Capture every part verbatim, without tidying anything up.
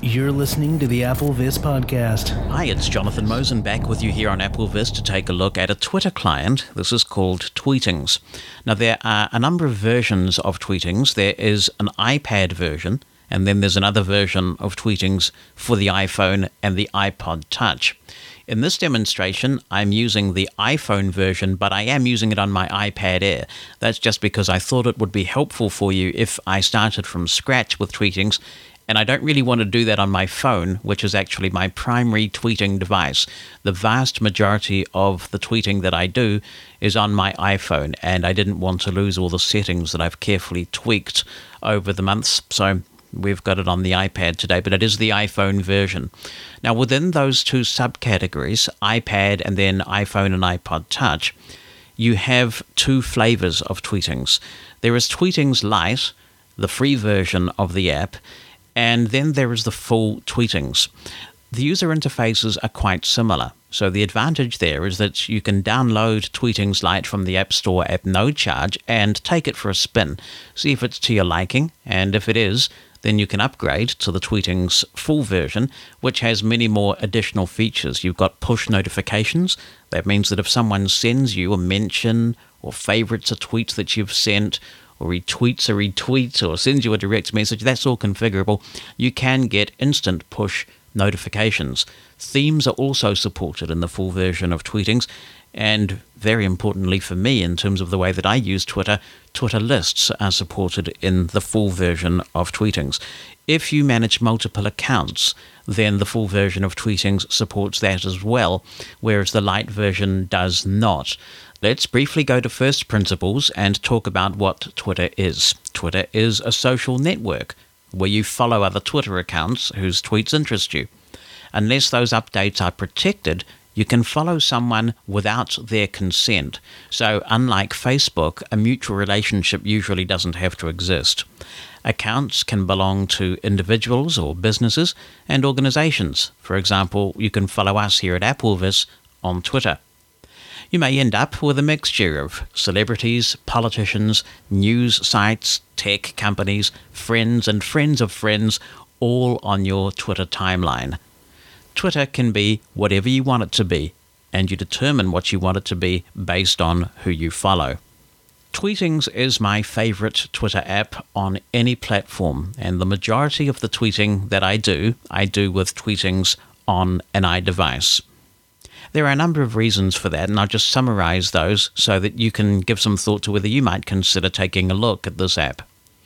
You're listening to the AppleVis podcast. Hi, it's Jonathan Mosen back with you here on AppleVis to take a look at a Twitter client. This is called Tweetings. Now, there are a number of versions of Tweetings. There is an iPad version, and then there's another version of Tweetings for the iPhone and the iPod Touch. In this demonstration, I'm using the iPhone version, but I am using it on my iPad Air. That's just because I thought it would be helpful for you if I started from scratch with Tweetings, and I don't really want to do that on my phone, which is actually my primary tweeting device. The vast majority of the tweeting that I do is on my iPhone, and I didn't want to lose all the settings that I've carefully tweaked over the months, so we've got it on the iPad today, but it is the iPhone version. Now, within those two subcategories, iPad and then iPhone and iPod Touch, you have two flavors of Tweetings. There is Tweetings Lite, the free version of the app, and then there is the full Tweetings. The user interfaces are quite similar. So the advantage there is that you can download Tweetings Lite from the App Store at no charge and take it for a spin. See if it's to your liking, and if it is, then you can upgrade to the Tweetings full version, which has many more additional features. You've got push notifications. That means that if someone sends you a mention or favorites a tweet that you've sent, or retweets a retweet, or sends you a direct message, that's all configurable. You can get instant push notifications. Themes are also supported in the full version of Tweetings, and very importantly for me, in terms of the way that I use Twitter, Twitter lists are supported in the full version of Tweetings. If you manage multiple accounts, then the full version of Tweetings supports that as well, whereas the Lite version does not. Let's briefly go to first principles and talk about what Twitter is. Twitter is a social network where you follow other Twitter accounts whose tweets interest you. Unless those updates are protected, you can follow someone without their consent. So unlike Facebook, a mutual relationship usually doesn't have to exist. Accounts can belong to individuals or businesses and organizations. For example, you can follow us here at AppleVis on Twitter. You may end up with a mixture of celebrities, politicians, news sites, tech companies, friends and friends of friends, all on your Twitter timeline. Twitter can be whatever you want it to be, and you determine what you want it to be based on who you follow. Tweetings is my favorite Twitter app on any platform, and the majority of the tweeting that I do, I do with Tweetings on an iDevice. There are a number of reasons for that, and I'll just summarize those so that you can give some thought to whether you might consider taking a look at this app.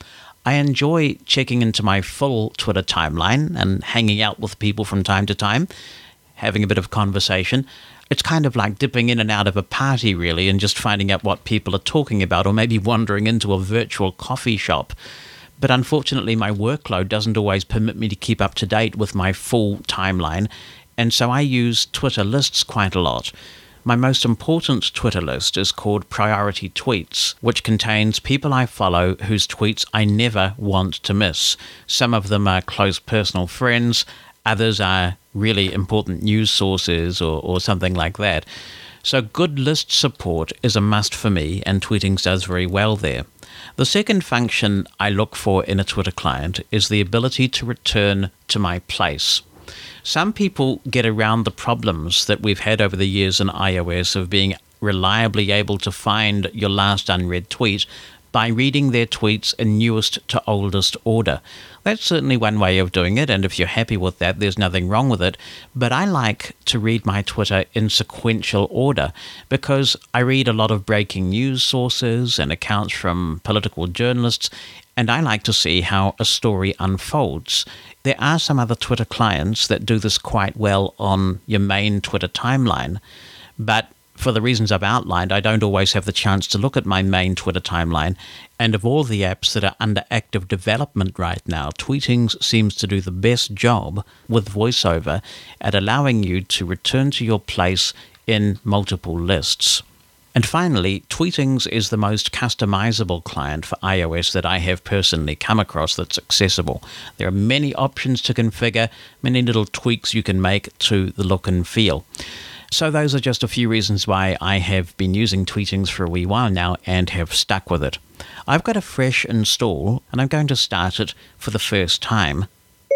I enjoy checking into my full Twitter timeline and hanging out with people from time to time, having a bit of conversation. It's kind of like dipping in and out of a party, really, and just finding out what people are talking about, or maybe wandering into a virtual coffee shop. But unfortunately, my workload doesn't always permit me to keep up to date with my full timeline, and so I use Twitter lists quite a lot. My most important Twitter list is called Priority Tweets, which contains people I follow whose tweets I never want to miss. Some of them are close personal friends, others are really important news sources or, or something like that. So good list support is a must for me, and Tweetings does very well there. The second function I look for in a Twitter client is the ability to return to my place. Some people get around the problems that we've had over the years in iOS of being reliably able to find your last unread tweet by reading their tweets in newest to oldest order. That's certainly one way of doing it, and if you're happy with that, there's nothing wrong with it. But I like to read my Twitter in sequential order because I read a lot of breaking news sources and accounts from political journalists, and I like to see how a story unfolds. There are some other Twitter clients that do this quite well on your main Twitter timeline, but for the reasons I've outlined, I don't always have the chance to look at my main Twitter timeline, and of all the apps that are under active development right now, Tweetings seems to do the best job with VoiceOver at allowing you to return to your place in multiple lists. And finally, Tweetings is the most customizable client for iOS that I have personally come across that's accessible. There are many options to configure, many little tweaks you can make to the look and feel. So those are just a few reasons why I have been using Tweetings for a wee while now and have stuck with it. I've got a fresh install, and I'm going to start it for the first time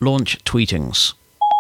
launch Tweetings.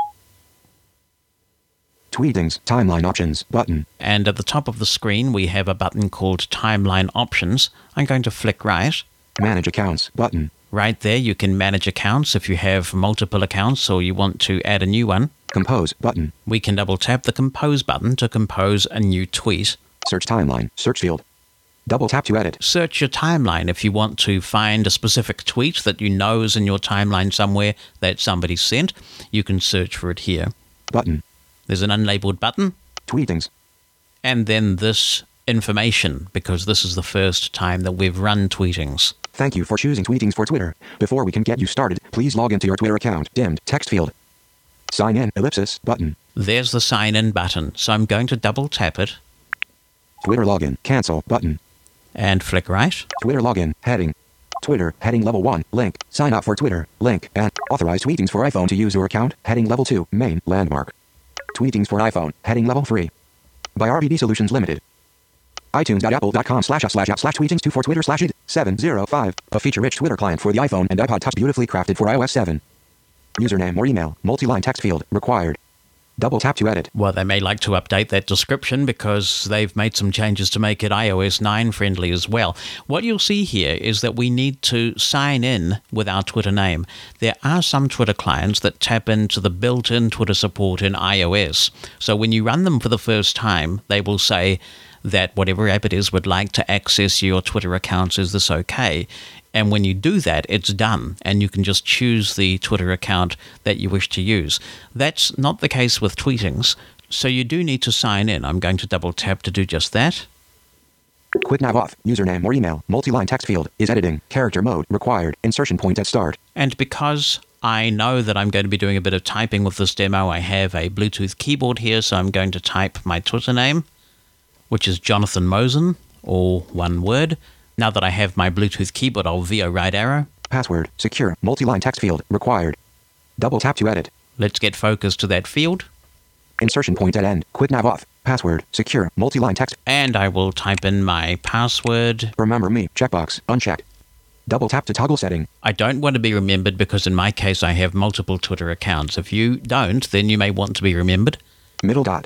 Tweetings, timeline options, button. And at the top of the screen, we have a button called Timeline Options. I'm going to flick right. Manage accounts, button. Right there, you can manage accounts if you have multiple accounts or you want to add a new one. Compose, button. We can double tap the Compose button to compose a new tweet. Search timeline, search field. Double tap to edit. Search your timeline if you want to find a specific tweet that you know is in your timeline somewhere that somebody sent. You can search for it here. Button. There's an unlabeled button. Tweetings. And then this information, because this is the first time that we've run Tweetings. Thank you for choosing Tweetings for Twitter. Before we can get you started, please log into your Twitter account. Dimmed text field. Sign in, ellipsis, button. There's the sign in button. So I'm going to double tap it. Twitter login, cancel, button. And flick right. Twitter login, heading. Twitter, heading level one, link. Sign up for Twitter, link. And authorize Tweetings for iPhone to use your account, heading level two, main, landmark. Tweetings for iPhone, heading level three. By R B D Solutions Limited. iTunes.apple.com slash app slash app slash tweetings two for Twitter slash id seven zero five. A feature-rich Twitter client for the iPhone and iPod Touch beautifully crafted for iOS seven. Username or email, multi-line text field, required. Double tap to edit. Well, they may like to update that description because they've made some changes to make it i O S nine friendly as well. What you'll see here is that we need to sign in with our Twitter name. There are some Twitter clients that tap into the built-in Twitter support in iOS. So when you run them for the first time, they will say that whatever app it is would like to access your Twitter accounts. Is this okay? And when you do that, it's done, and you can just choose the Twitter account that you wish to use. That's not the case with Tweetings, so you do need to sign in. I'm going to double tap to do just that. Quick nav off, username or email, multi-line text field, is editing, character mode, required, insertion point at start. And because I know that I'm going to be doing a bit of typing with this demo, I have a Bluetooth keyboard here, so I'm going to type my Twitter name, which is Jonathan Mosen, all one word. Now that I have my Bluetooth keyboard, I'll V O right arrow. Password, secure, multi-line text field, required. Double tap to edit. Let's get focused to that field. Insertion point at end, quick nav off, password, secure, multi-line text. And I will type in my password. Remember me, checkbox, unchecked. Double tap to toggle setting. I don't want to be remembered because in my case I have multiple Twitter accounts. If you don't, then you may want to be remembered. Middle dot.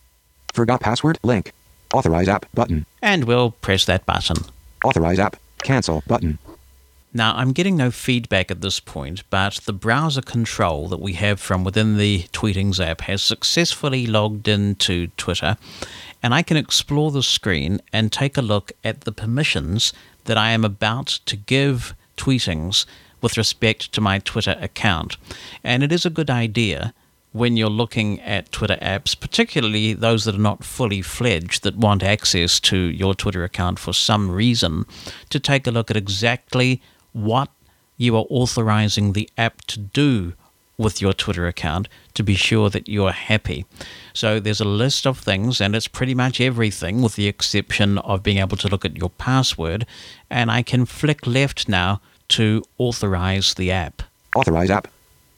Forgot password, link. Authorize app, button. And we'll press that button. Authorize app, cancel, button. Now, I'm getting no feedback at this point, but the browser control that we have from within the Tweetings app has successfully logged into Twitter, and I can explore the screen and take a look at the permissions that I am about to give Tweetings with respect to my Twitter account. And it is a good idea when you're looking at Twitter apps, particularly those that are not fully fledged, that want access to your Twitter account for some reason, to take a look at exactly what you are authorizing the app to do with your Twitter account to be sure that you're happy. So there's a list of things, and it's pretty much everything with the exception of being able to look at your password, and I can flick left now to authorize the app. Authorize app.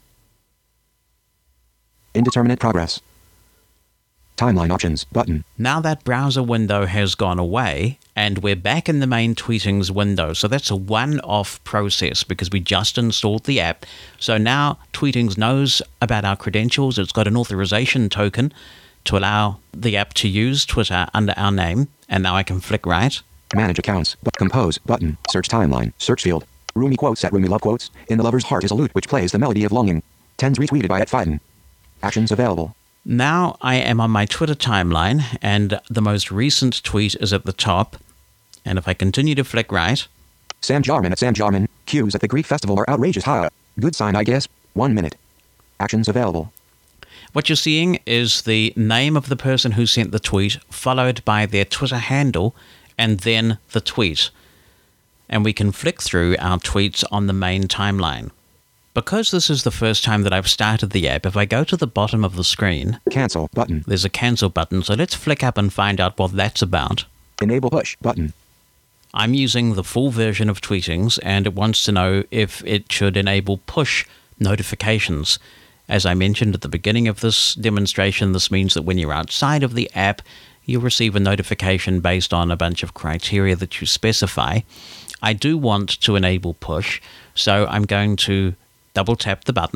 Indeterminate progress. Timeline options, button. Now that browser window has gone away, and we're back in the main Tweetings window. So that's a one-off process because we just installed the app. So now Tweetings knows about our credentials. It's got an authorization token to allow the app to use Twitter under our name. And now I can flick right. Manage accounts, but compose, button. Search timeline, search field. Rumi quotes at Rumi Love Quotes. In the lover's heart is a lute which plays the melody of longing. Tens retweeted by at Fiden. Actions available. Now I am on my Twitter timeline, and the most recent tweet is at the top. And if I continue to flick right... Sam Jarman at Sam Jarman. Queues at the Greek festival are outrageous. Ha. Good sign, I guess. One minute. Actions available. What you're seeing is the name of the person who sent the tweet, followed by their Twitter handle, and then the tweet. And we can flick through our tweets on the main timeline. Because this is the first time that I've started the app, if I go to the bottom of the screen... Cancel button. There's a cancel button, so let's flick up and find out what that's about. Enable push button. I'm using the full version of Tweetings, and it wants to know if it should enable push notifications. As I mentioned at the beginning of this demonstration, this means that when you're outside of the app, you'll receive a notification based on a bunch of criteria that you specify. I do want to enable push, so I'm going to double tap the button.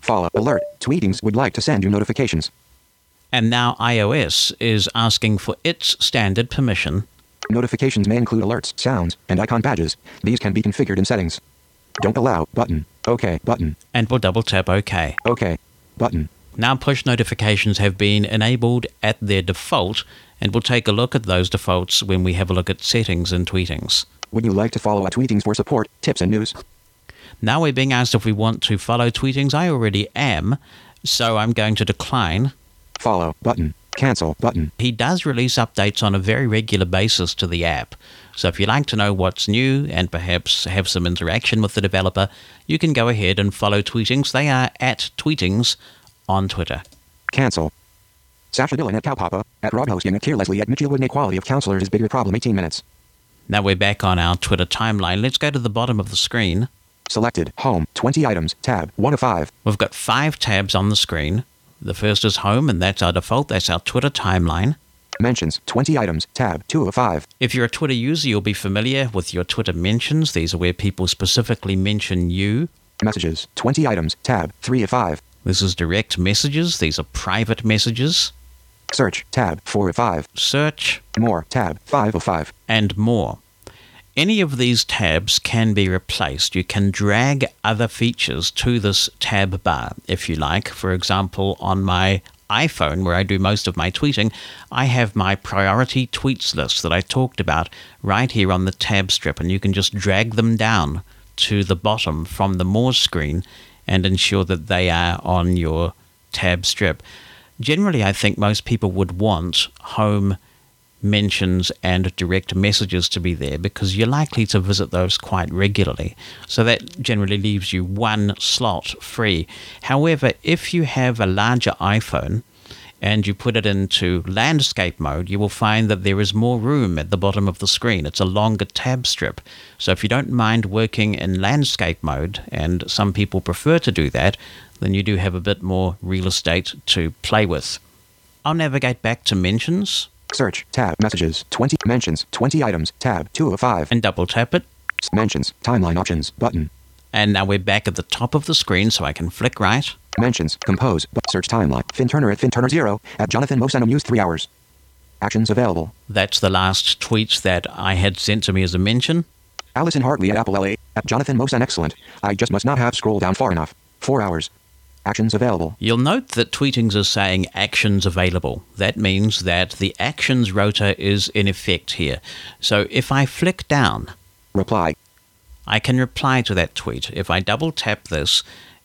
Follow. Alert. Tweetings would like to send you notifications. And now iOS is asking for its standard permission. Notifications may include alerts, sounds, and icon badges. These can be configured in settings. Don't allow button. OK button. And we'll double tap OK. OK button. Now push notifications have been enabled at their default, and we'll take a look at those defaults when we have a look at settings in Tweetings. Would you like to follow at Tweetings for support, tips, and news? Now we're being asked if we want to follow Tweetings. I already am, so I'm going to decline. Follow button. Cancel button. He does release updates on a very regular basis to the app. So if you'd like to know what's new and perhaps have some interaction with the developer, you can go ahead and follow Tweetings. They are at Tweetings on Twitter. Cancel. Sasha Dillon at Cowpapa, at Rob Hosking, at Keir Leslie, at Mitchell Wood. Quality of counselors is bigger problem. eighteen minutes. Now we're back on our Twitter timeline. Let's go to the bottom of the screen. Selected. Home. twenty items. Tab. one of five. We've got five tabs on the screen. The first is Home, and that's our default. That's our Twitter timeline. Mentions. twenty items. Tab. two of five. If you're a Twitter user, you'll be familiar with your Twitter mentions. These are where people specifically mention you. Messages. twenty items. Tab. three of five. This is direct messages. These are private messages. Search. Tab. four of five. Search. More. Tab. five of five. And more. Any of these tabs can be replaced. You can drag other features to this tab bar, if you like. For example, on my iPhone, where I do most of my tweeting, I have my priority tweets list that I talked about right here on the tab strip, and you can just drag them down to the bottom from the More screen and ensure that they are on your tab strip. Generally, I think most people would want Home, Mentions, and Direct Messages to be there because you're likely to visit those quite regularly. So that generally leaves you one slot free. However, if you have a larger iPhone and you put it into landscape mode, you will find that there is more room at the bottom of the screen. It's a longer tab strip. So if you don't mind working in landscape mode, and some people prefer to do that, then you do have a bit more real estate to play with. I'll navigate back to Mentions. Search. Tab. Messages. twenty. Mentions. twenty items. Tab. two of five. And double tap it. Mentions. Timeline options. Button. And now we're back at the top of the screen, so I can flick right. Mentions. Compose. But search timeline. Finn Turner at Finn Turner zero. At Jonathan Mosanum used three hours. Actions available. That's the last tweet that I had sent to me as a mention. Allison Hartley at Apple L A. At Jonathan Mosan excellent. I just must not have scrolled down far enough. Four hours. Actions available. You'll note that Tweetings is saying actions available. That means that the actions rotor is in effect here. So if I flick down, reply, I can reply to that tweet. If I double tap this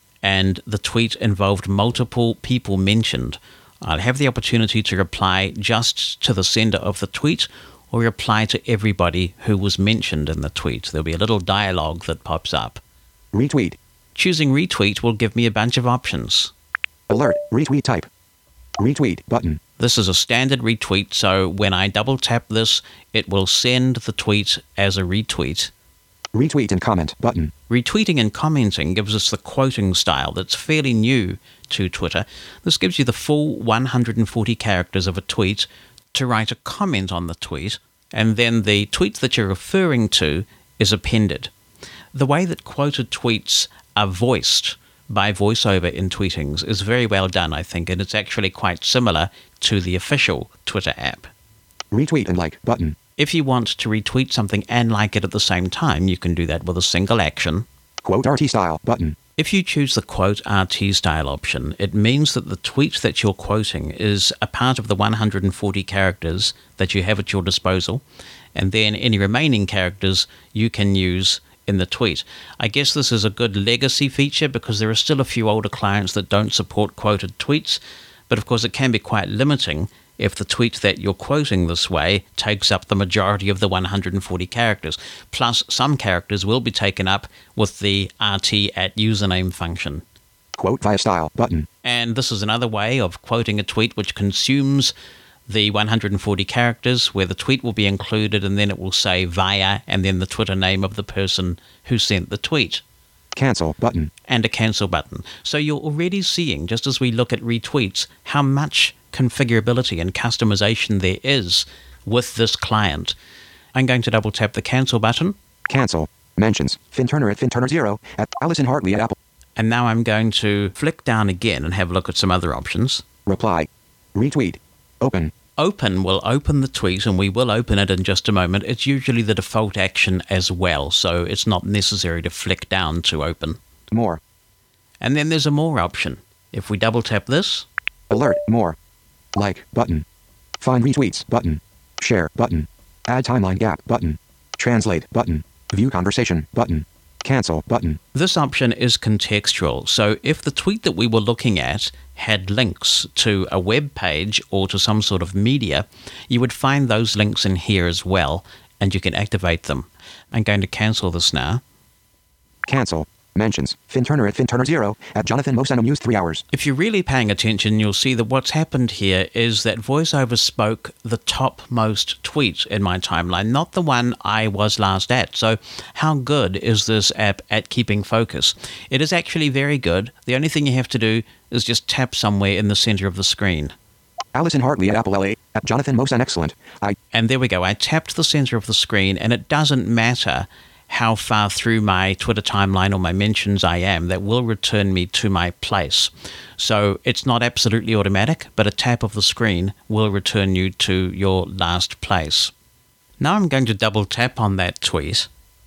and the tweet involved multiple people mentioned, I'll have the opportunity to reply just to the sender of the tweet or reply to everybody who was mentioned in the tweet. There'll be a little dialogue that pops up. Retweet. Choosing retweet will give me a bunch of options. Alert, retweet type. Retweet button. This is a standard retweet, so when I double tap this, it will send the tweet as a retweet. Retweet and comment button. Retweeting and commenting gives us the quoting style that's fairly new to Twitter. This gives you the full one hundred forty characters of a tweet to write a comment on the tweet, and then the tweet that you're referring to is appended. The way that quoted tweets are voiced by VoiceOver in Tweetings is very well done, I think, and it's actually quite similar to the official Twitter app. Retweet and like button. If you want to retweet something and like it at the same time, you can do that with a single action. Quote R T style button. If you choose the quote R T style option, it means that the tweet that you're quoting is a part of the one hundred forty characters that you have at your disposal, and then any remaining characters you can use in the tweet. I guess this is a good legacy feature because there are still a few older clients that don't support quoted tweets, but of course it can be quite limiting if the tweet that you're quoting this way takes up the majority of the one hundred forty characters. Plus, some characters will be taken up with the R T at username function. Quote via style button. And this is another way of quoting a tweet which consumes the one hundred forty characters, where the tweet will be included and then it will say via and then the Twitter name of the person who sent the tweet. Cancel button. And a cancel button. So you're already seeing, just as we look at retweets, how much configurability and customization there is with this client. I'm going to double tap the cancel button. Cancel. Mentions. Finn Turner at Finn Turner zero. At Allison Hartley at Apple. And now I'm going to flick down again and have a look at some other options. Reply. Retweet. Open. Open will open the tweet, and we will open it in just a moment. It's usually the default action as well, so it's not necessary to flick down to open. More. And then there's a more option. If we double tap this. Alert. More. Like button. Find retweets button. Share button. Add timeline gap button. Translate button. View conversation button. Cancel button. This option is contextual, so if the tweet that we were looking at had links to a web page or to some sort of media, you would find those links in here as well, and you can activate them. I'm going to cancel this now. Cancel. Mentions. Finn Turner at Finn Turner zero at Jonathan Mosanum used three hours. If you're really paying attention, you'll see that what's happened here is that VoiceOver spoke the topmost tweet in my timeline, not the one I was last at. So how good is this app at keeping focus? It is actually very good. The only thing you have to do is just tap somewhere in the center of the screen. Alison Hartley at Apple L A at Jonathan Mosan excellent. I And there we go. I tapped the center of the screen, and it doesn't matter how far through my Twitter timeline or my mentions I am, that will return me to my place. So it's not absolutely automatic, but a tap of the screen will return you to your last place. Now I'm going to double tap on that tweet.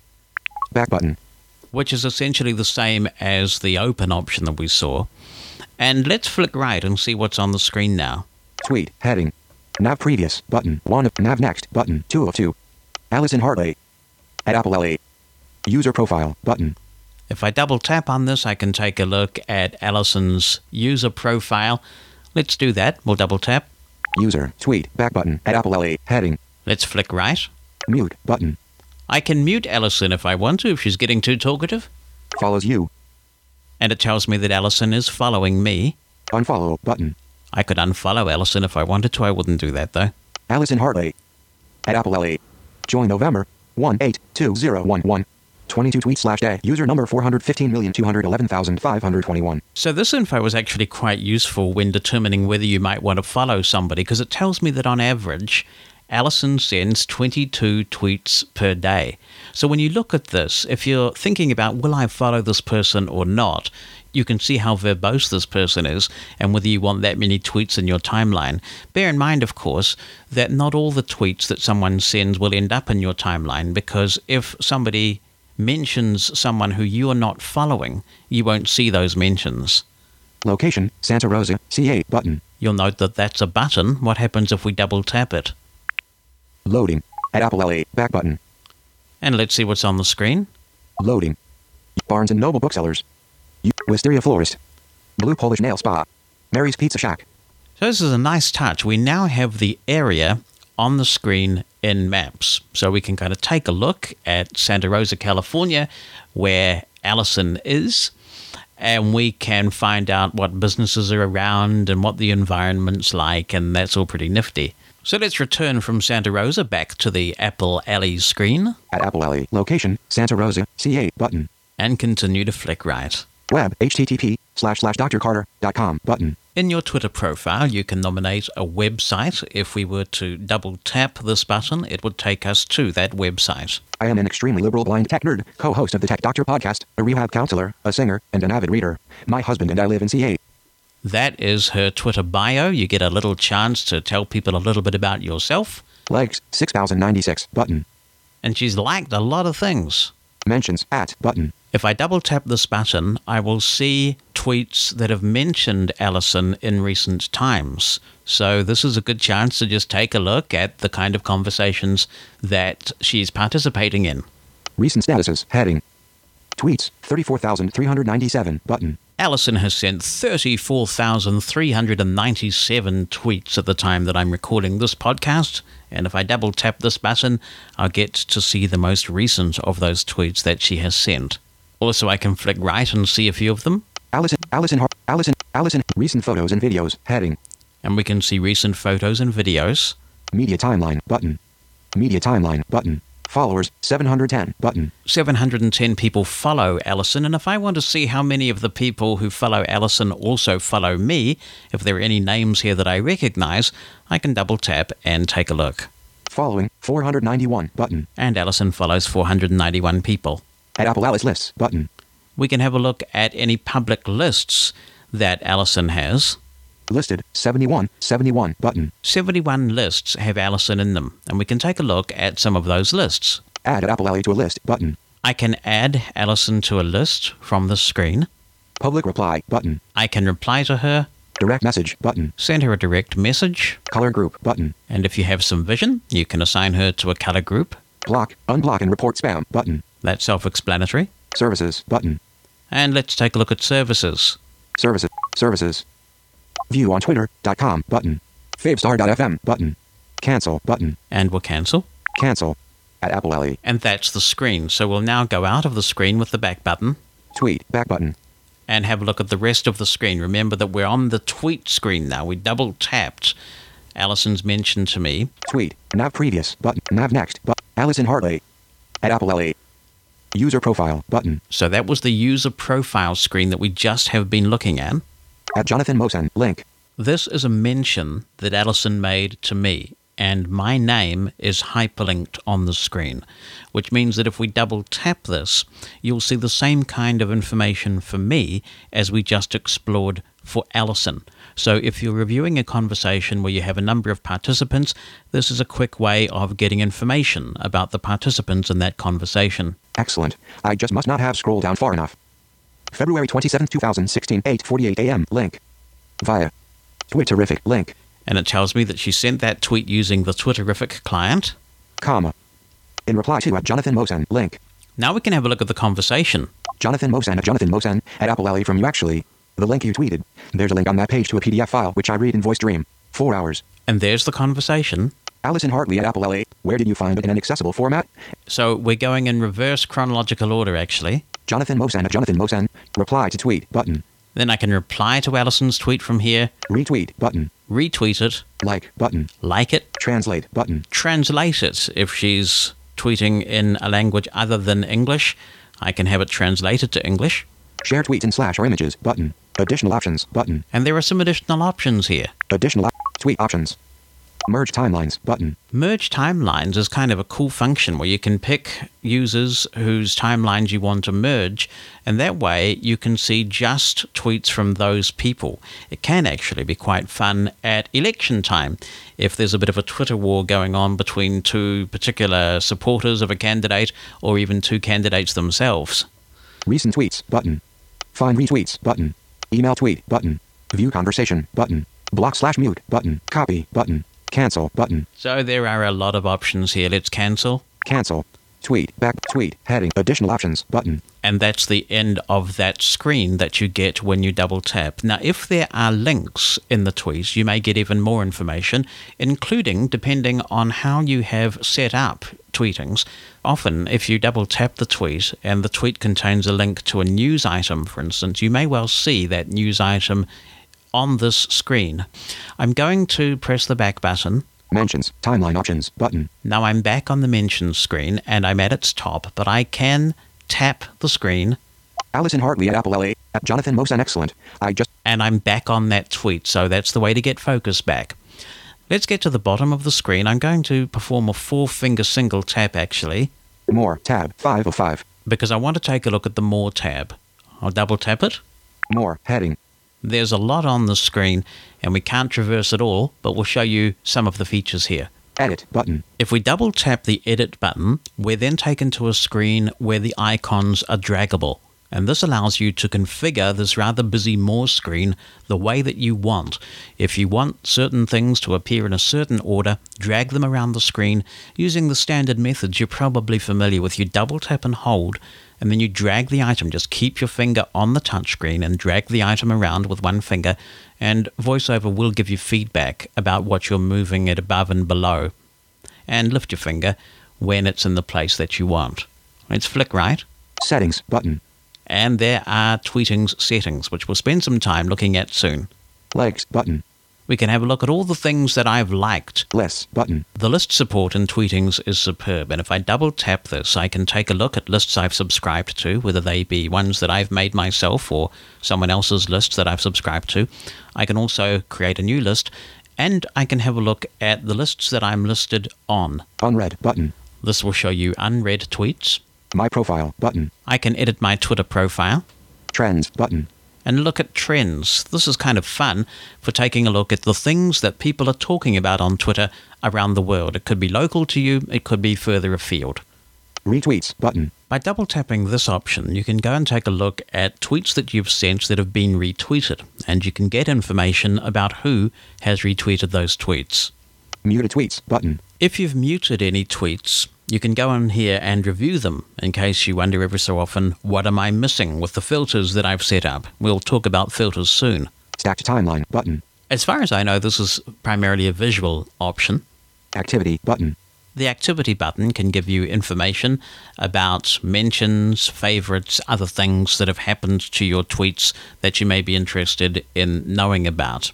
Back button. Which is essentially the same as the open option that we saw. And let's flick right and see what's on the screen now. Tweet. Heading. Nav previous button. one of nav next button. two of two. Alison Hartley at Apple L A. User profile button. If I double tap on this, I can take a look at Alison's user profile. Let's do that. We'll double tap. User. Tweet. Back button at Apple L A. Heading. Let's flick right. Mute button. I can mute Alison if I want to, if she's getting too talkative. Follows you. And it tells me that Alison is following me. Unfollow button. I could unfollow Alison if I wanted to. I wouldn't do that, though. Alison Hartley at Apple L A. Join November. one eight two zero one one. twenty-two tweets slash day. User number four hundred fifteen million two hundred eleven thousand five hundred twenty-one. So this info was actually quite useful when determining whether you might want to follow somebody, because it tells me that on average, Alison sends twenty-two tweets per day. So when you look at this, if you're thinking about, will I follow this person or not, you can see how verbose this person is and whether you want that many tweets in your timeline. Bear in mind, of course, that not all the tweets that someone sends will end up in your timeline, because if somebody mentions someone who you are not following, you won't see those mentions. Location, Santa Rosa, C eight button. You'll note that that's a button. What happens if we double tap it? Loading. At Apple L A. Back button. And let's see what's on the screen. Loading. Barnes and Noble Booksellers. Wisteria Florist. Blue Polish Nail Spa. Mary's Pizza Shack. So this is a nice touch. We now have the area on the screen in Maps. So we can kind of take a look at Santa Rosa, California, where Alison is, and we can find out what businesses are around and what the environment's like, and that's all pretty nifty. So let's return from Santa Rosa back to the Apple Alley screen. At Apple Alley. Location, Santa Rosa, C eight button. And continue to flick right. Web, http, slash slash drcarter.com button. In your Twitter profile, you can nominate a website. If we were to double tap this button, it would take us to that website. I am an extremely liberal blind tech nerd, co-host of the Tech Doctor podcast, a rehab counselor, a singer, and an avid reader. My husband and I live in C eight. That is her Twitter bio. You get a little chance to tell people a little bit about yourself. Likes, six thousand ninety-six button. And she's liked a lot of things. Mentions, at button. If I double tap this button, I will see tweets that have mentioned Alison in recent times. So this is a good chance to just take a look at the kind of conversations that she's participating in. Recent statuses, heading. Tweets, thirty-four thousand three hundred ninety-seven button. Alison has sent thirty-four thousand three hundred ninety-seven tweets at the time that I'm recording this podcast. And if I double tap this button, I'll get to see the most recent of those tweets that she has sent. Also, I can flick right and see a few of them. Alison, Alison, Har- Alison, Alison, recent photos and videos, heading. And we can see recent photos and videos. Media timeline, button. Media timeline, button. Followers, seven hundred ten, button. seven hundred ten people follow Alison, and if I want to see how many of the people who follow Alison also follow me, if there are any names here that I recognize, I can double tap and take a look. Following, four hundred ninety-one, button. And Alison follows four hundred ninety-one people. At Apple Alice lists, button. We can have a look at any public lists that Alison has. Listed, seventy-one, seventy-one, button. seventy-one lists have Alison in them, and we can take a look at some of those lists. Add Apple Alley to a list, button. I can add Alison to a list from the screen. Public reply, button. I can reply to her. Direct message, button. Send her a direct message. Color group, button. And if you have some vision, you can assign her to a color group. Block, unblock and report spam, button. That's self-explanatory. Services, button. And let's take a look at services. Services, services. View on twitter dot com, button. favestar dot f m, button. Cancel, button. And we'll cancel. Cancel. At Apple Alley. And that's the screen. So we'll now go out of the screen with the back button. Tweet, back button. And have a look at the rest of the screen. Remember that we're on the tweet screen now. We double tapped Alison's mention to me. Tweet, nav previous, button, nav next, but Alison Hartley. At Apple Alley. User profile, button. So that was the user profile screen that we just have been looking at. At Jonathan Mosen, link. This is a mention that Alison made to me, and my name is hyperlinked on the screen, which means that if we double tap this, you'll see the same kind of information for me as we just explored for Alison. So if you're reviewing a conversation where you have a number of participants, this is a quick way of getting information about the participants in that conversation. Excellent. I just must not have scrolled down far enough. February twenty-seventh, twenty sixteen, eight forty-eight a m, link. Via Twitterific, link. And it tells me that she sent that tweet using the Twitterific client. Comma. In reply to at Jonathan Mosen, link. Now we can have a look at the conversation. Jonathan Mosen at Jonathan Mosen at Apple Alley from you actually. The link you tweeted. There's a link on that page to a P D F file which I read in Voice Dream. Four hours. And there's the conversation. Alison Hartley at Apple Alley. Where did you find it in an accessible format? So we're going in reverse chronological order, actually. Jonathan Mosen at Jonathan Mosen. Reply to tweet, button. Then I can reply to Alison's tweet from here. Retweet, button. Retweet it. Like, button. Like it. Translate, button. Translate it. If she's tweeting in a language other than English, I can have it translated to English. Share tweets in slash or images, button. Additional options, button. And there are some additional options here. Additional op- tweet options. Merge timelines, button. Merge timelines is kind of a cool function where you can pick users whose timelines you want to merge, and that way you can see just tweets from those people. It can actually be quite fun at election time if there's a bit of a Twitter war going on between two particular supporters of a candidate or even two candidates themselves. Recent tweets, button. Find retweets, button. Email tweet, button. View conversation, button. Block slash mute, button. Copy, button. Cancel, button. So there are a lot of options here. Let's cancel. Cancel. Tweet, back, tweet, heading, additional options, button. And that's the end of that screen that you get when you double tap. Now, if there are links in the tweets, you may get even more information, including depending on how you have set up tweetings. Often, if you double tap the tweet and the tweet contains a link to a news item, for instance, you may well see that news item on this screen. I'm going to press the back button. Mentions, timeline options, button. Now I'm back on the mentions screen and I'm at its top, but I can tap the screen. Alison Hartley at Apple Alley, at Jonathan Mosen, excellent. I just... And I'm back on that tweet, so that's the way to get focus back. Let's get to the bottom of the screen. I'm going to perform a four-finger single tap, actually. More, tab, five of five. Because I want to take a look at the More tab. I'll double tap it. More, heading. There's a lot on the screen, and we can't traverse it all, but we'll show you some of the features here. Edit button. If we double tap the Edit button, we're then taken to a screen where the icons are draggable. And this allows you to configure this rather busy More screen the way that you want. If you want certain things to appear in a certain order, drag them around the screen using the standard methods you're probably familiar with. You double tap and hold, and then you drag the item. Just keep your finger on the touchscreen and drag the item around with one finger, and VoiceOver will give you feedback about what you're moving it above and below. And lift your finger when it's in the place that you want. Let's flick right. Settings button. And there are Tweetings settings, which we'll spend some time looking at soon. Likes button. We can have a look at all the things that I've liked. Lists button. The list support in Tweetings is superb, and if I double tap this, I can take a look at lists I've subscribed to, whether they be ones that I've made myself or someone else's lists that I've subscribed to. I can also create a new list, and I can have a look at the lists that I'm listed on. Unread button. This will show you unread tweets. My Profile button. I can edit my Twitter profile. Trends button. And look at trends. This is kind of fun for taking a look at the things that people are talking about on Twitter around the world. It could be local to you, it could be further afield. Retweets button. By double tapping this option, you can go and take a look at tweets that you've sent that have been retweeted, and you can get information about who has retweeted those tweets. Muted tweets button. If you've muted any tweets, you can go in here and review them in case you wonder every so often, what am I missing with the filters that I've set up? We'll talk about filters soon. Stacked timeline button. As far as I know, this is primarily a visual option. Activity button. The activity button can give you information about mentions, favorites, other things that have happened to your tweets that you may be interested in knowing about.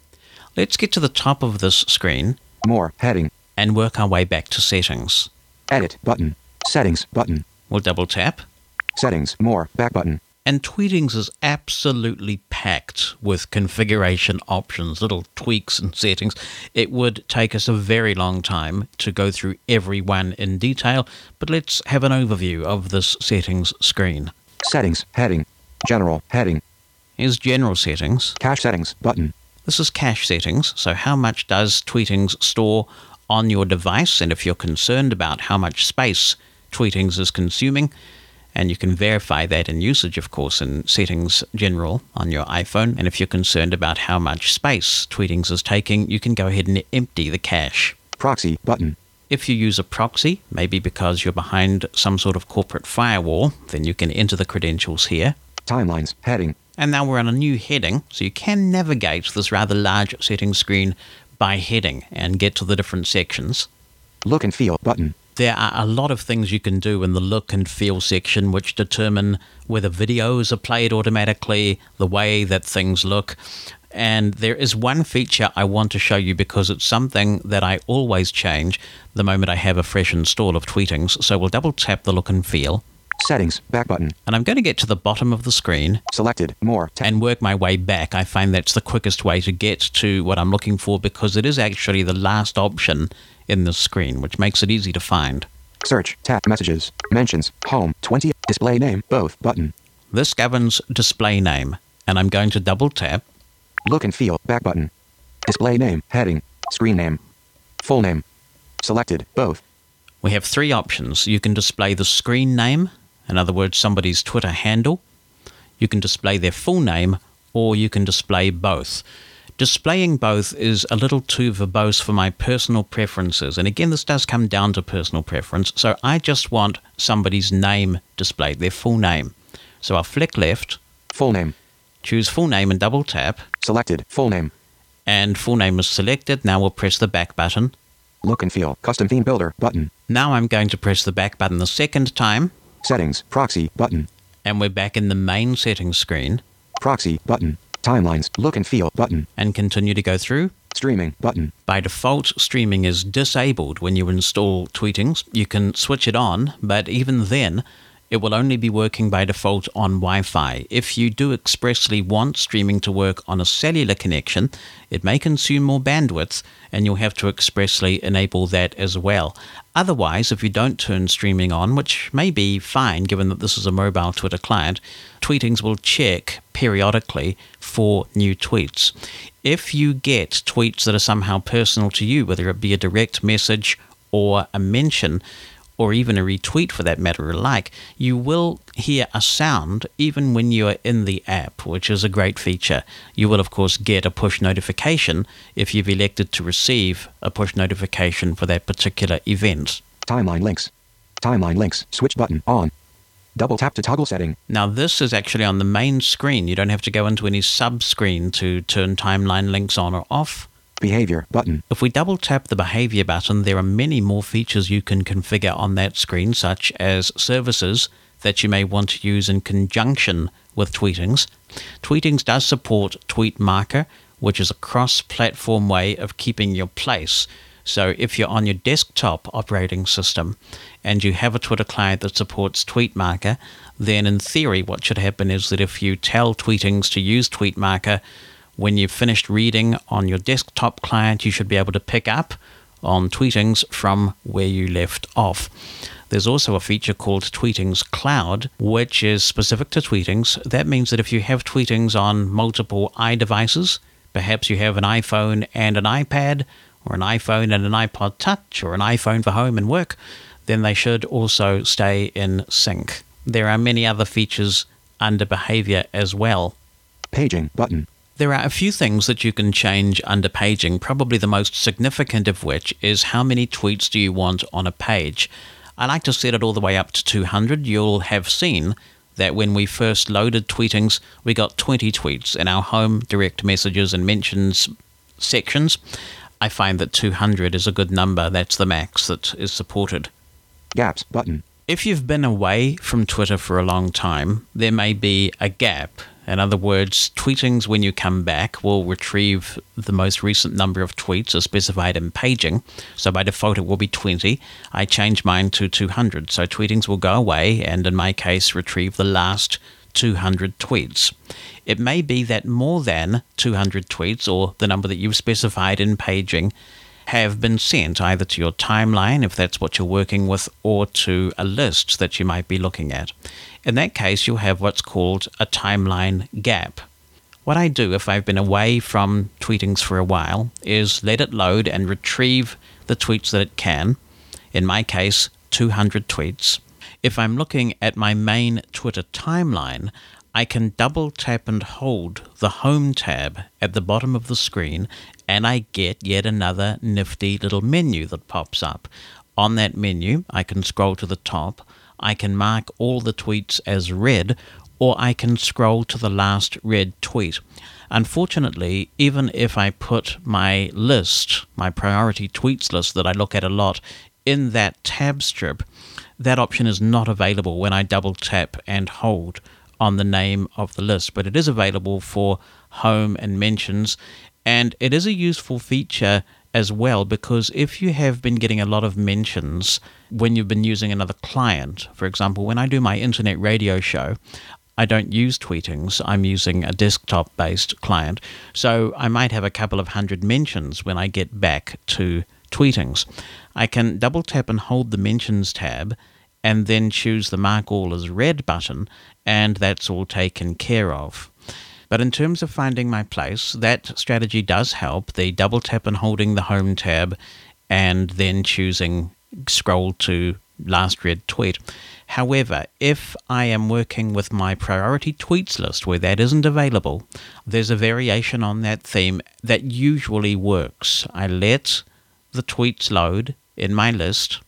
Let's get to the top of this screen. More heading. And work our way back to settings. Edit button. Settings button. We'll double tap. Settings. More. Back button. And Tweetings is absolutely packed with configuration options, little tweaks and settings. It would take us a very long time to go through every one in detail, but let's have an overview of this settings screen. Settings. Heading. General. Heading. Here's General Settings. Cache Settings button. This is cache settings, so how much does Tweetings store on your device, and if you're concerned about how much space Tweetings is consuming, and you can verify that in usage, of course, in Settings General on your iPhone, and if you're concerned about how much space Tweetings is taking, you can go ahead and empty the cache. Proxy button. If you use a proxy, maybe because you're behind some sort of corporate firewall, then you can enter the credentials here. Timelines. Heading. And now we're on a new heading, so you can navigate this rather large settings screen by heading and get to the different sections. Look and feel button. There are a lot of things you can do in the look and feel section which determine whether videos are played automatically, the way that things look. And there is one feature I want to show you because it's something that I always change the moment I have a fresh install of Tweetings. So we'll double tap the look and feel. Settings. Back button. And I'm going to get to the bottom of the screen. Selected. More. And work my way back. I find that's the quickest way to get to what I'm looking for because it is actually the last option in the screen, which makes it easy to find. Search. Tap. Messages. Mentions. Home. twenty. Display name. Both. Button. This governs display name. And I'm going to double tap. Look and feel. Back button. Display name. Heading. Screen name. Full name. Selected. Both. We have three options. You can display the screen name. In other words, somebody's Twitter handle. You can display their full name, or you can display both. Displaying both is a little too verbose for my personal preferences. And again, this does come down to personal preference. So I just want somebody's name displayed, their full name. So I'll flick left. Full name. Choose full name and double tap. Selected. Full name. And full name is selected. Now we'll press the back button. Look and feel. Custom theme builder button. Now I'm going to press the back button the second time. Settings. Proxy button. And we're back in the main settings screen. Proxy button. Timelines. Look and feel button. And continue to go through. Streaming button. By default, streaming is disabled when you install Tweetings. You can switch it on, but even then, it will only be working by default on Wi-Fi. If you do expressly want streaming to work on a cellular connection, it may consume more bandwidth, and you'll have to expressly enable that as well. Otherwise, if you don't turn streaming on, which may be fine given that this is a mobile Twitter client, Tweetings will check periodically for new tweets. If you get tweets that are somehow personal to you, whether it be a direct message or a mention, or even a retweet for that matter alike, you will hear a sound even when you are in the app, which is a great feature. You will, of course, get a push notification if you've elected to receive a push notification for that particular event. Timeline links. Timeline links. Switch button on. Double tap to toggle setting. Now this is actually on the main screen. You don't have to go into any sub-screen to turn timeline links on or off. Behavior button. If we double tap the behavior button, there are many more features you can configure on that screen, such as services that you may want to use in conjunction with Tweetings. Tweetings does support Tweet Marker, which is a cross-platform way of keeping your place. So if you're on your desktop operating system and you have a Twitter client that supports Tweet Marker, then in theory what should happen is that if you tell Tweetings to use Tweet Marker, when you've finished reading on your desktop client, you should be able to pick up on Tweetings from where you left off. There's also a feature called Tweetings Cloud, which is specific to Tweetings. That means that if you have Tweetings on multiple iDevices, perhaps you have an iPhone and an iPad, or an iPhone and an iPod Touch, or an iPhone for home and work, then they should also stay in sync. There are many other features under Behavior as well. Paging button. There are a few things that you can change under paging, probably the most significant of which is how many tweets do you want on a page. I like to set it all the way up to two hundred. You'll have seen that when we first loaded Tweetings, we got twenty tweets in our home, direct messages and mentions sections. I find that two hundred is a good number. That's the max that is supported. Gaps button. If you've been away from Twitter for a long time, there may be a gap. In other words, Tweetings, when you come back, will retrieve the most recent number of tweets as specified in paging. So by default, it will be twenty. I change mine to two hundred. So Tweetings will go away and, in my case, retrieve the last two hundred tweets. It may be that more than two hundred tweets, or the number that you've specified in paging, have been sent either to your timeline, if that's what you're working with, or to a list that you might be looking at. In that case, you'll have what's called a timeline gap. What I do if I've been away from Tweetings for a while is let it load and retrieve the tweets that it can. In my case, two hundred tweets. If I'm looking at my main Twitter timeline, I can double tap and hold the Home tab at the bottom of the screen, and I get yet another nifty little menu that pops up. On that menu, I can scroll to the top, I can mark all the tweets as read, or I can scroll to the last read tweet. Unfortunately, even if I put my list, my priority tweets list that I look at a lot, in that tab strip, that option is not available when I double tap and hold on the name of the list, but it is available for home and mentions, and it is a useful feature as well, because if you have been getting a lot of mentions when you've been using another client, for example, when I do my internet radio show, I don't use Tweetings, I'm using a desktop-based client, so I might have a couple of hundred mentions when I get back to Tweetings. I can double tap and hold the mentions tab and then choose the mark all as read button, and that's all taken care of. But in terms of finding my place, that strategy does help, the double tap and holding the home tab and then choosing scroll to last read tweet. However, if I am working with my priority tweets list where that isn't available, there's a variation on that theme that usually works. I let the tweets load in my list,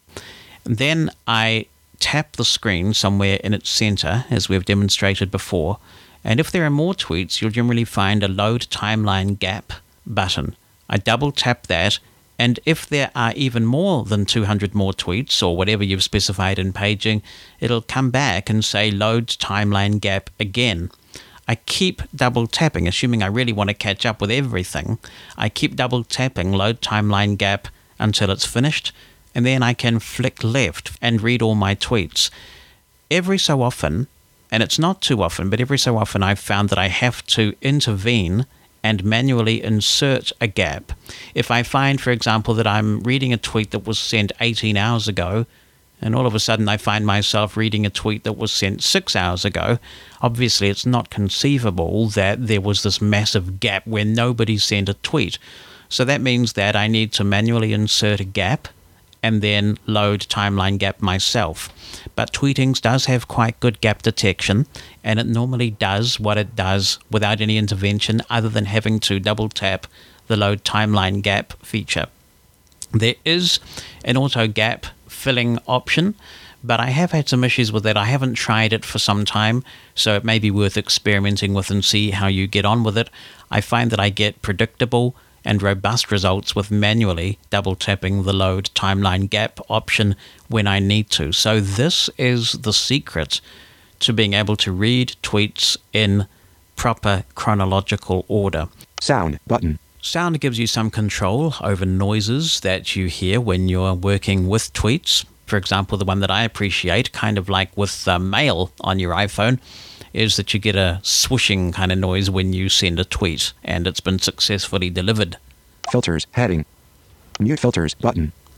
then I tap the screen somewhere in its center, as we've demonstrated before, and if there are more tweets, you'll generally find a Load Timeline Gap button. I double tap that, and if there are even more than two hundred more tweets, or whatever you've specified in paging, it'll come back and say Load Timeline Gap again. I keep double tapping, assuming I really want to catch up with everything. I keep double tapping Load Timeline Gap until it's finished, and then I can flick left and read all my tweets. Every so often, and it's not too often, but every so often I've found that I have to intervene and manually insert a gap. If I find, for example, that I'm reading a tweet that was sent eighteen hours ago, and all of a sudden I find myself reading a tweet that was sent six hours ago, obviously it's not conceivable that there was this massive gap where nobody sent a tweet. So that means that I need to manually insert a gap and then load timeline gap myself. But Tweetings does have quite good gap detection, and it normally does what it does without any intervention other than having to double tap the load timeline gap feature. There is an auto gap filling option, but I have had some issues with it. I haven't tried it for some time, so it may be worth experimenting with and see how you get on with it. I find that I get predictable and robust results with manually double tapping the load timeline gap option when I need to. So this is the secret to being able to read tweets in proper chronological order. Sound button. Sound gives you some control over noises that you hear when you're working with tweets. For example, the one that I appreciate, kind of like with uh, mail on your iPhone, is that you get a swooshing kind of noise when you send a tweet and it's been successfully delivered. Filters heading. Mute filters button.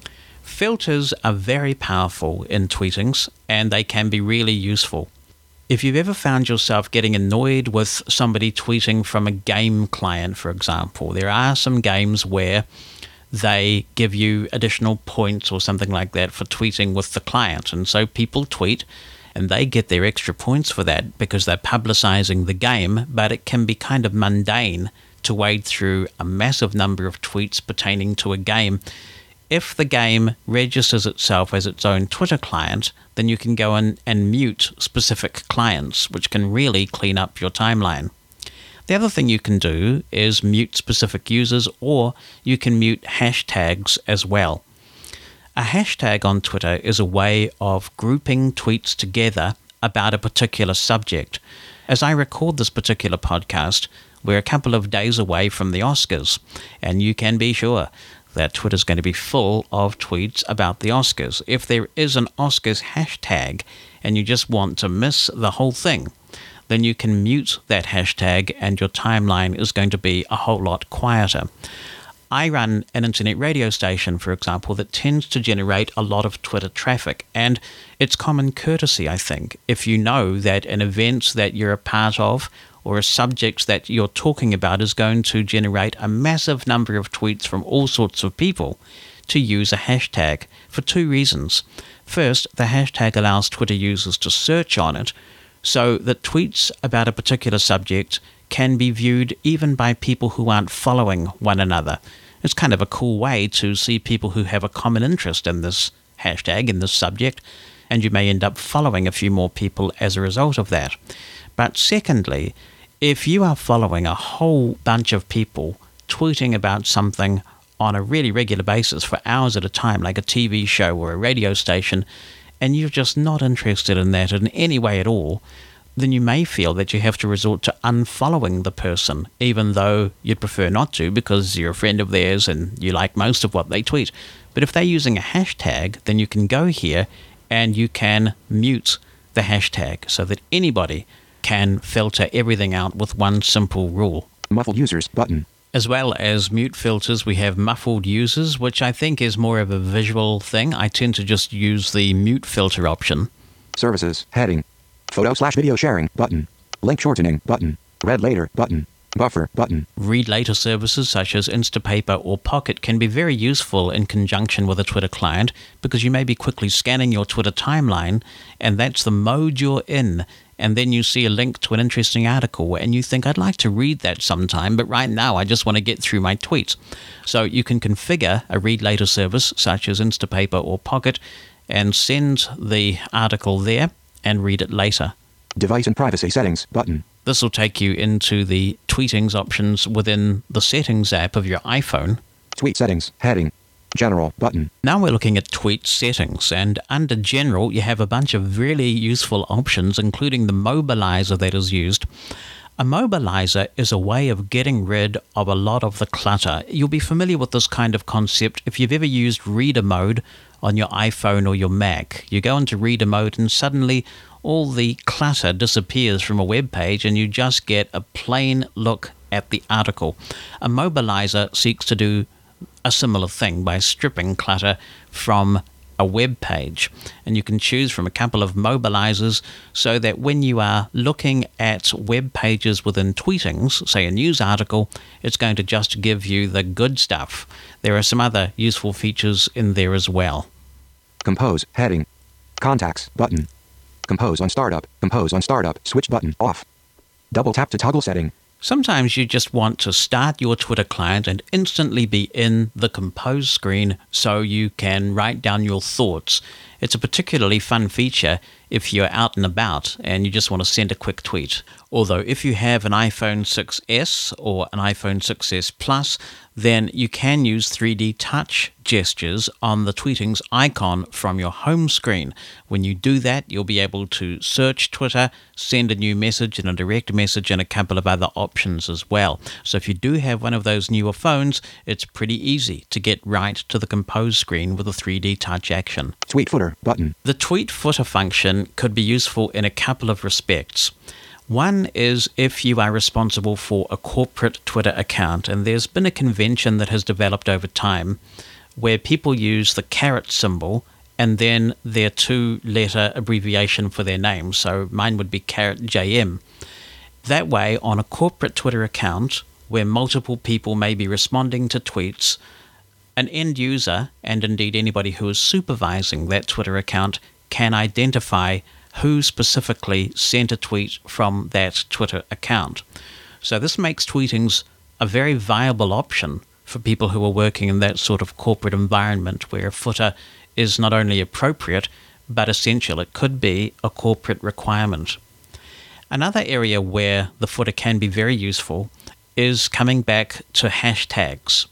Filters are very powerful in tweetings, and they can be really useful. If you've ever found yourself getting annoyed with somebody tweeting from a game client, for example, there are some games where they give you additional points or something like that for tweeting with the client. And so people tweet and they get their extra points for that because they're publicizing the game, but it can be kind of mundane to wade through a massive number of tweets pertaining to a game. If the game registers itself as its own Twitter client, then you can go in and mute specific clients, which can really clean up your timeline. The other thing you can do is mute specific users, or you can mute hashtags as well. A hashtag on Twitter is a way of grouping tweets together about a particular subject. As I record this particular podcast, we're a couple of days away from the Oscars, and you can be sure that Twitter's going to be full of tweets about the Oscars. If there is an Oscars hashtag and you just want to miss the whole thing, then you can mute that hashtag and your timeline is going to be a whole lot quieter. I run an internet radio station, for example, that tends to generate a lot of Twitter traffic, and it's common courtesy, I think, if you know that an event that you're a part of or a subject that you're talking about is going to generate a massive number of tweets from all sorts of people, to use a hashtag for two reasons. First, the hashtag allows Twitter users to search on it so that tweets about a particular subject can be viewed even by people who aren't following one another. It's kind of a cool way to see people who have a common interest in this hashtag, in this subject, and you may end up following a few more people as a result of that. But secondly, if you are following a whole bunch of people tweeting about something on a really regular basis for hours at a time, like a T V show or a radio station, and you're just not interested in that in any way at all, then you may feel that you have to resort to unfollowing the person, even though you'd prefer not to because you're a friend of theirs and you like most of what they tweet. But if they're using a hashtag, then you can go here and you can mute the hashtag so that anybody can filter everything out with one simple rule. Muffled users button. As well as mute filters, we have muffled users, which I think is more of a visual thing. I tend to just use the mute filter option. Services heading. Photo slash video sharing button. Link shortening button. Read later button. Buffer button. Read later services such as Instapaper or Pocket can be very useful in conjunction with a Twitter client because you may be quickly scanning your Twitter timeline and that's the mode you're in. And then you see a link to an interesting article and you think, I'd like to read that sometime, but right now I just want to get through my tweets. So you can configure a read later service such as Instapaper or Pocket and send the article there and read it later. Device and privacy settings button. This will take you into the tweetings options within the settings app of your iPhone. Tweet settings heading. General button. Now we're looking at tweet settings, and under General you have a bunch of really useful options, including the mobilizer that is used. A mobilizer is a way of getting rid of a lot of the clutter. You'll be familiar with this kind of concept if you've ever used reader mode on your iPhone or your Mac. You go into reader mode and suddenly all the clutter disappears from a web page and you just get a plain look at the article. A mobilizer seeks to do a similar thing by stripping clutter from a web page, and you can choose from a couple of mobilizers so that when you are looking at web pages within tweetings, say a news article, it's going to just give you the good stuff. There are some other useful features in there as well. Compose heading. Contacts button. Compose on startup. Compose on startup. Switch button off. Double tap to toggle setting. Sometimes you just want to start your Twitter client and instantly be in the Compose screen so you can write down your thoughts. It's a particularly fun feature if you're out and about and you just want to send a quick tweet. Although if you have an iPhone six S or an iPhone six S Plus, then you can use three D touch gestures on the tweetings icon from your home screen. When you do that, you'll be able to search Twitter, send a new message and a direct message and a couple of other options as well. So if you do have one of those newer phones, it's pretty easy to get right to the Compose screen with a three D touch action. Tweet footer button. The tweet footer function could be useful in a couple of respects. One is if you are responsible for a corporate Twitter account, and there's been a convention that has developed over time where people use the caret symbol and then their two-letter abbreviation for their name. So mine would be caret J M. That way, on a corporate Twitter account where multiple people may be responding to tweets, an end user, and indeed anybody who is supervising that Twitter account, can identify who specifically sent a tweet from that Twitter account. So this makes tweetings a very viable option for people who are working in that sort of corporate environment where a footer is not only appropriate, but essential. It could be a corporate requirement. Another area where the footer can be very useful is coming back to hashtags.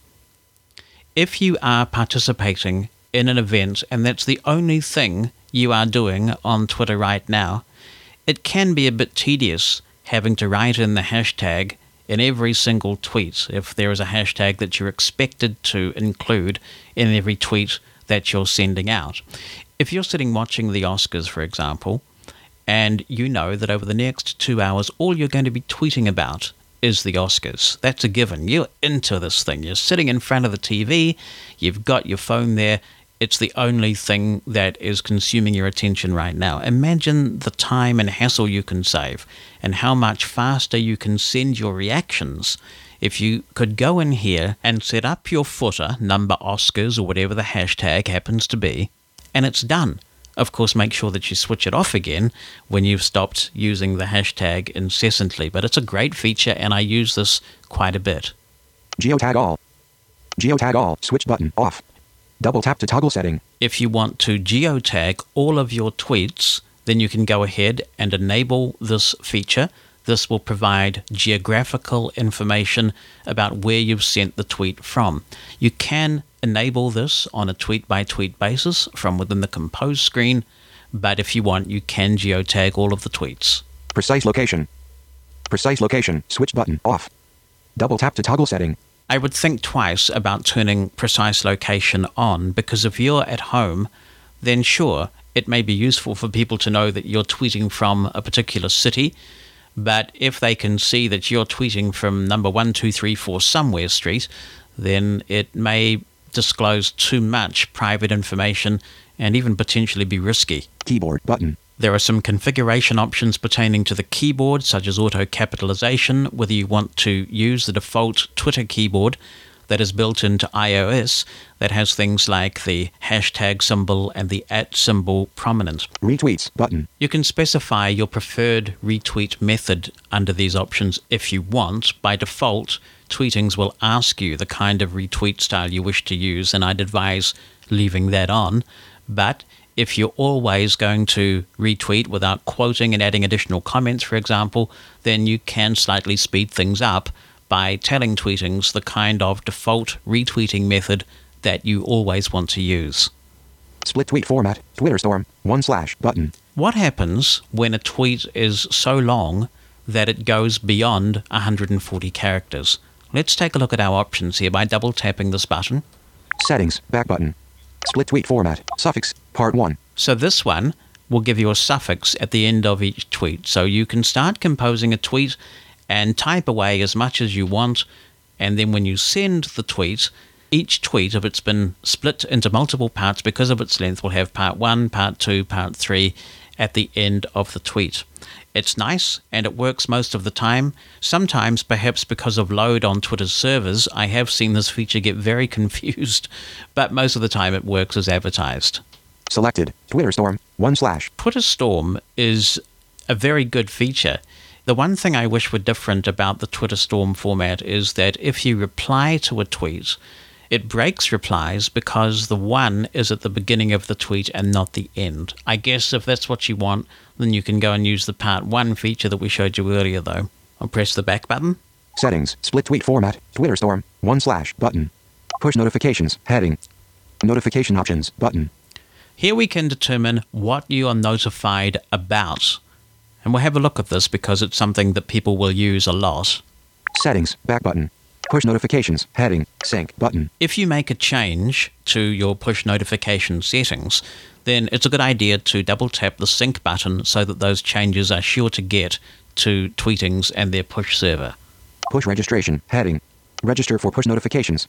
If you are participating in an event and that's the only thing you are doing on Twitter right now, it can be a bit tedious having to write in the hashtag in every single tweet if there is a hashtag that you're expected to include in every tweet that you're sending out. If you're sitting watching the Oscars, for example, and you know that over the next two hours all you're going to be tweeting about is the Oscars, that's a given. You're into this thing. You're sitting in front of the T V, you've got your phone there, it's the only thing that is consuming your attention right now. Imagine the time and hassle you can save and how much faster you can send your reactions if you could go in here and set up your footer, number Oscars or whatever the hashtag happens to be, and it's done. Of course, make sure that you switch it off again when you've stopped using the hashtag incessantly. But it's a great feature, and I use this quite a bit. Geotag all. Geotag all. Switch button off. Double tap to toggle setting. If you want to geotag all of your tweets, then you can go ahead and enable this feature. This will provide geographical information about where you've sent the tweet from. You can enable this on a tweet-by-tweet basis from within the Compose screen, but if you want, you can geotag all of the tweets. Precise location. Precise location. Switch button off. Double tap to toggle setting. I would think twice about turning precise location on, because if you're at home, then sure, it may be useful for people to know that you're tweeting from a particular city, but if they can see that you're tweeting from number one two three four somewhere street, then it may disclose too much private information and even potentially be risky. Keyboard button. There are some configuration options pertaining to the keyboard, such as auto-capitalization, whether you want to use the default Twitter keyboard that is built into iOS that has things like the hashtag symbol and the at symbol prominent. Retweets button. You can specify your preferred retweet method under these options if you want. By default, Tweetings will ask you the kind of retweet style you wish to use, and I'd advise leaving that on. But if you're always going to retweet without quoting and adding additional comments, for example, then you can slightly speed things up by telling Tweetings the kind of default retweeting method that you always want to use. Split tweet format. Twitter Storm. One slash button. What happens when a tweet is so long that it goes beyond one hundred forty characters? Let's take a look at our options here by double tapping this button. Settings. Back button. Split tweet format. Suffix. Part one. So this one will give you a suffix at the end of each tweet. So you can start composing a tweet and type away as much as you want. And then when you send the tweet, each tweet, if it's been split into multiple parts because of its length, will have part one, part two, part three at the end of the tweet. It's nice, and it works most of the time. Sometimes, perhaps because of load on Twitter's servers, I have seen this feature get very confused, but most of the time it works as advertised. Selected. Twitter Storm. One slash. Twitter Storm is a very good feature. The one thing I wish were different about the Twitter Storm format is that if you reply to a tweet, it breaks replies because the one is at the beginning of the tweet and not the end. I guess if that's what you want, then you can go and use the part one feature that we showed you earlier, though. I'll press the back button. Settings. Split tweet format. Twitter Storm. One slash button. Push notifications. Heading. Notification options button. Here we can determine what you are notified about. And we'll have a look at this because it's something that people will use a lot. Settings. Back button. Push notifications. Heading. Sync button. If you make a change to your push notification settings, then it's a good idea to double tap the sync button so that those changes are sure to get to Tweetings and their push server. Push registration. Heading. Register for push notifications.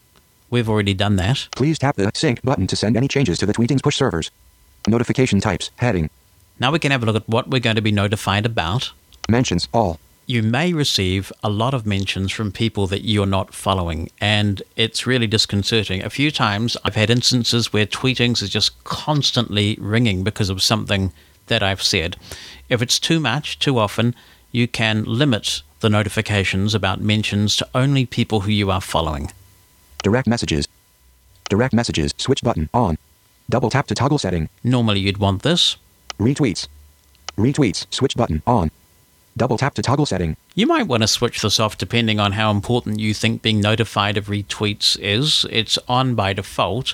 We've already done that. Please tap the sync button to send any changes to the Tweetings push servers. Notification types, heading. Now we can have a look at what we're going to be notified about. Mentions, all. You may receive a lot of mentions from people that you're not following, and it's really disconcerting. A few times I've had instances where Tweetings is just constantly ringing because of something that I've said. If it's too much, too often, you can limit the notifications about mentions to only people who you are following. Direct messages. Direct messages, switch button, on. Double tap to toggle setting. Normally you'd want this. Retweets. Retweets, switch button, on. Double tap to toggle setting. You might want to switch this off depending on how important you think being notified of retweets is. It's on by default.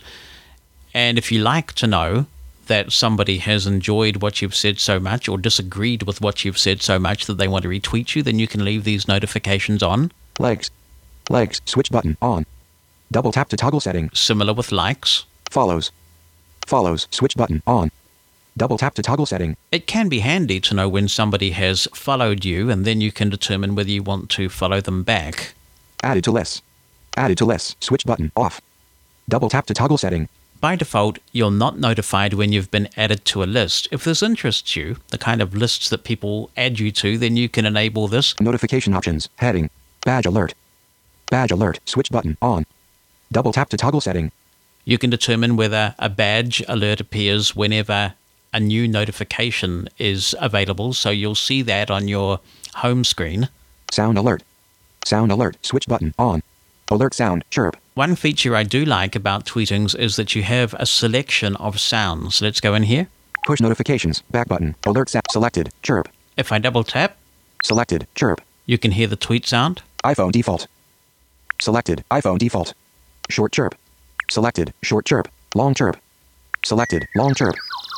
And if you like to know that somebody has enjoyed what you've said so much or disagreed with what you've said so much that they want to retweet you, then you can leave these notifications on. Likes. Likes, switch button, on. Double tap to toggle setting. Similar with likes. Follows. Follows, switch button, on. Double tap to toggle setting. It can be handy to know when somebody has followed you, and then you can determine whether you want to follow them back. Added to lists. Added to lists, switch button, off. Double tap to toggle setting. By default, you're not notified when you've been added to a list. If this interests you, the kind of lists that people add you to, then you can enable this. Notification options, heading. Badge alert. Badge alert, switch button, on. Double tap to toggle setting. You can determine whether a badge alert appears whenever a new notification is available, so you'll see that on your home screen. Sound alert. Sound alert, switch button, on. Alert sound, chirp. One feature I do like about Tweetings is that you have a selection of sounds. Let's go in here. Push notifications, back button, alert sound, selected, chirp. If I double tap, Selected, chirp. you can hear the tweet sound. iPhone default. Selected, iPhone default. Short chirp. Selected, short chirp. Long chirp. Selected, long chirp.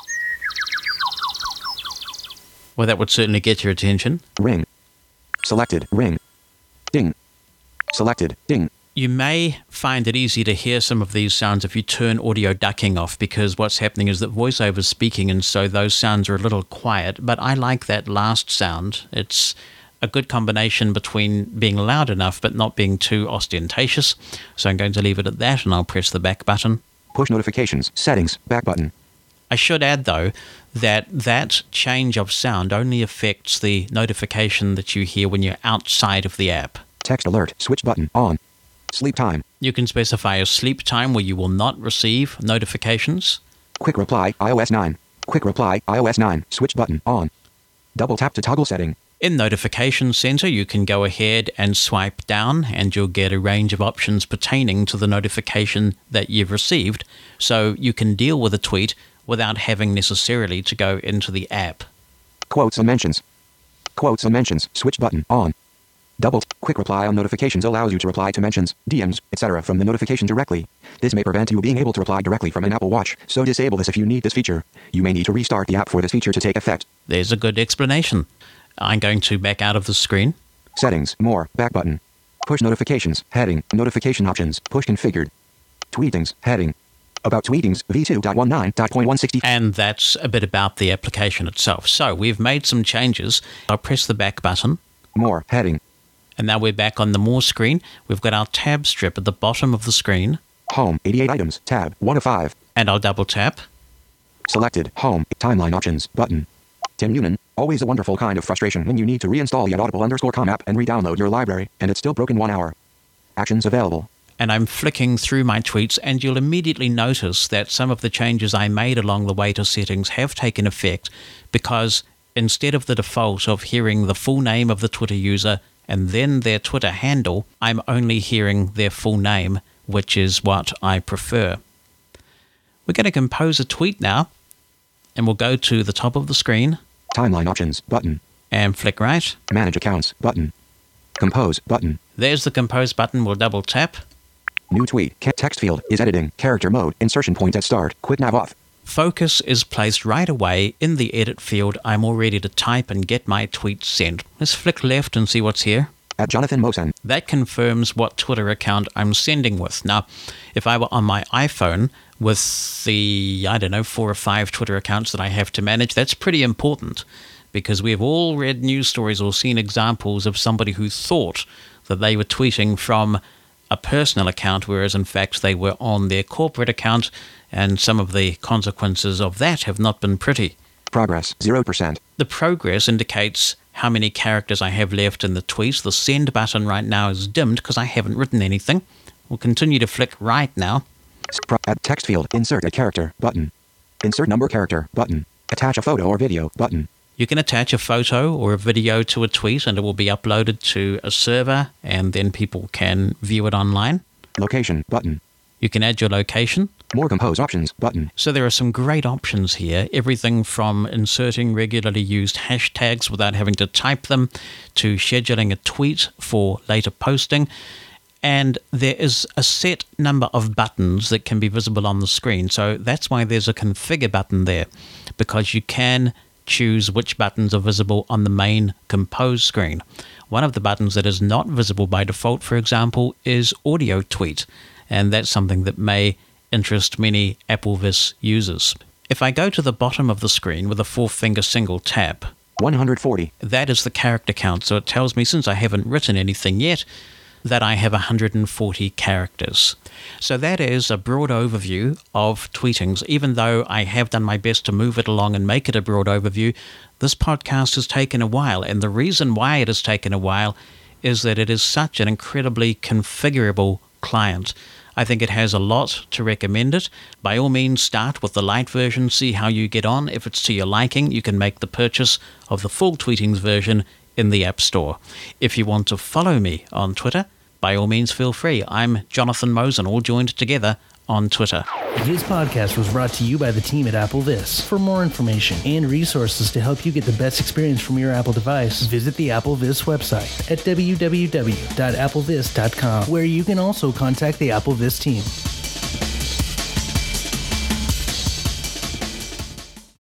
Well, that would certainly get your attention. Ring. Selected, ring. Ding. Selected, ding. You may find it easy to hear some of these sounds if you turn audio ducking off, because what's happening is that VoiceOver is speaking, and so those sounds are a little quiet. But I like that last sound. It's a good combination between being loud enough but not being too ostentatious. So I'm going to leave it at that, and I'll press the back button. Push notifications, settings, back button. I should add, though, that that change of sound only affects the notification that you hear when you're outside of the app. Text alert, switch button, on. Sleep time. You can specify a sleep time where you will not receive notifications. Quick reply, i O S nine. Quick reply, i O S nine, switch button, on. Double tap to toggle setting. In Notification Center, you can go ahead and swipe down, and you'll get a range of options pertaining to the notification that you've received, so you can deal with a tweet without having necessarily to go into the app. Quotes and mentions. Quotes and mentions, switch button, on. Double quick reply on notifications allows you to reply to mentions, D Ms, et cetera from the notification directly. This may prevent you being able to reply directly from an Apple Watch, so disable this if you need this feature. You may need to restart the app for this feature to take effect. There's a good explanation. I'm going to back out of the screen. Settings, more, back button. Push notifications, heading, notification options, push configured. Tweetings, heading. About Tweetings, v two point nineteen point one sixty. And that's a bit about the application itself. So we've made some changes. I'll press the back button. More, heading. And now we're back on the More screen. We've got our tab strip at the bottom of the screen. Home, eighty-eight items, tab, one of five. And I'll double tap. Selected, home, timeline options, button. Tim Noonan, always a wonderful kind of frustration when you need to reinstall the Audible underscore com app and re-download your library, and it's still broken one hour. Actions available. And I'm flicking through my tweets, and you'll immediately notice that some of the changes I made along the way to settings have taken effect, because instead of the default of hearing the full name of the Twitter user and then their Twitter handle, I'm only hearing their full name, which is what I prefer. We're going to compose a tweet now, and we'll go to the top of the screen. Timeline options, button. And flick right. Manage accounts, button. Compose, button. There's the compose button. We'll double tap. New tweet, text field, is editing, character mode, insertion point at start, quick nav off. Focus is placed right away in the edit field. I'm all ready to type and get my tweet sent. Let's flick left and see what's here. At Jonathan Mosen. That confirms what Twitter account I'm sending with. Now, if I were on my iPhone with the, I don't know, four or five Twitter accounts that I have to manage, that's pretty important, because we've all read news stories or seen examples of somebody who thought that they were tweeting from a personal account, whereas in fact they were on their corporate account, and some of the consequences of that have not been pretty. Progress, zero percent. The progress indicates how many characters I have left in the tweet. The send button right now is dimmed because I haven't written anything. We'll continue to flick right now. Add text field, insert a character, button. Insert number character, button. Attach a photo or video, button. You can attach a photo or a video to a tweet and it will be uploaded to a server and then people can view it online. Location, button. You can add your location. More compose options, button. So there are some great options here. Everything from inserting regularly used hashtags without having to type them to scheduling a tweet for later posting. And there is a set number of buttons that can be visible on the screen. So that's why there's a configure button there, because you can choose which buttons are visible on the main compose screen. One of the buttons that is not visible by default, for example, is audio tweet. And that's something that may interest many AppleVis users. If I go to the bottom of the screen with a four-finger single tap, one hundred forty. That is the character count. So it tells me, since I haven't written anything yet, that I have one hundred forty characters. So that is a broad overview of Tweetings. Even though I have done my best to move it along and make it a broad overview, this podcast has taken a while. And the reason why it has taken a while is that it is such an incredibly configurable client. I think it has a lot to recommend it. By all means, start with the light version, see how you get on. If it's to your liking, you can make the purchase of the full Tweetings version in the App Store. If you want to follow me on Twitter, by all means feel free. I'm Jonathan Mosen, all joined together on Twitter. This podcast was brought to you by the team at AppleVis. For more information and resources to help you get the best experience from your Apple device, visit the AppleVis website at w w w dot applevis dot com, where you can also contact the AppleVis team.